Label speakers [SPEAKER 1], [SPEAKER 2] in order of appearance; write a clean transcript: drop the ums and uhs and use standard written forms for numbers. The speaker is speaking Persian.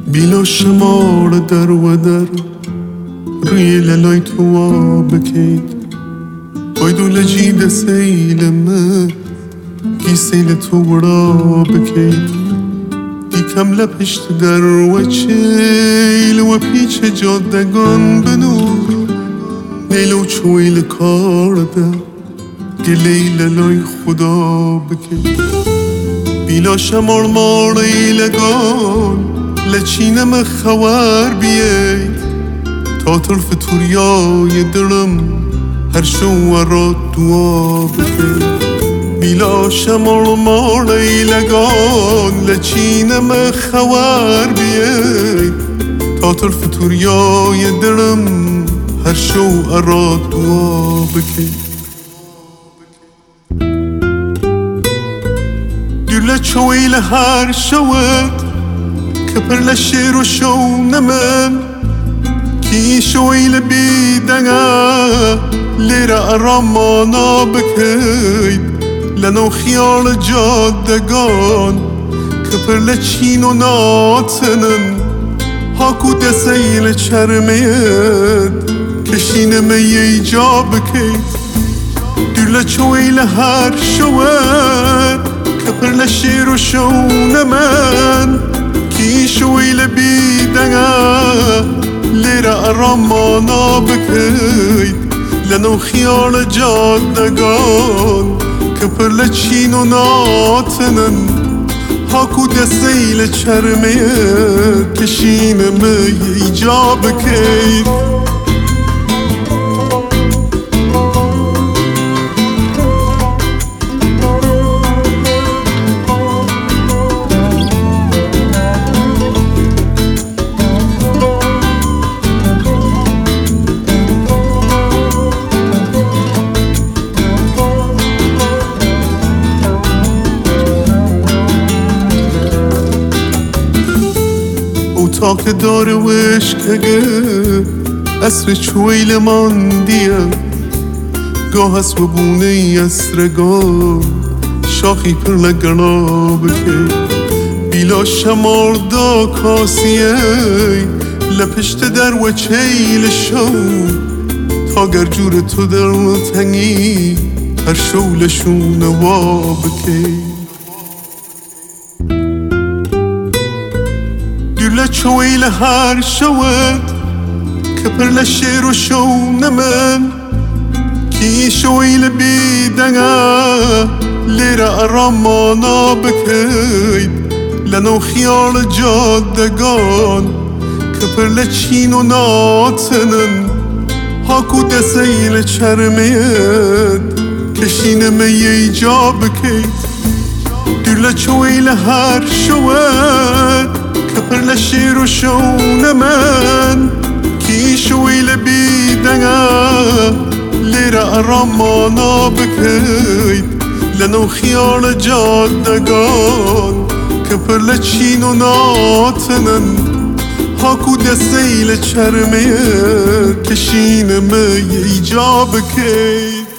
[SPEAKER 1] بیلا شمار در و در روی لالای تو بکید بایدو لجید سیل من گی سیل تو را بکید دیکم لپشت در و چیل و پیچ جادگان بنور نیلو چویل کار ده گلی لالای خدا بکید بیلا شمار مار ایلگان لچینم خوار بیید تا طرف توریای دلم هر شو را دعا بکید بیلا شمار مار ایلگان لچینم خوار بیید تا طرف توریای دلم هر شو را دعا بکید دل چویل هر شود کپر لشیر و شو نمن کی شویل بیدنگا لیر ارامانا بکید لنو خیال جادگان کپر لچین و ناتنن هاکو دسیل چرمید کشینم ایجا بکید دل چویل هر شود کپر لشیر و شو نمن کی شویل بیدنگا لیر ارامانا بکید لنو خیال جادگان کپر لچین و ناتنن هاکو دسیل چرمید کشینم ایجا بکید تاک داره وشکگه اسر چویل ماندیه گاه هست و بونه ای اسرگاه شاخی پر لگنا بکه بیلا شمار دا کاسیه لپشت در و چیل شو تا گر جور تو در تنگی هر شولشون وا بکه چویل هر شود کپر لشیر و شو نمن کی شویل بیدنگا لیر ارامانا بکید لنو خیال جادگان کپر لچین و ناتنن هاکو دسیل چرمید کشینم ایجا بکید دل چویل هر شود کپر لشیر و شو نمن کی شویل بیدنگا لیر ارامانا بکید لنو خیال جادگان کپر لچین و ناتنن هاکو دسیل چرمید کشینم ایجا بکید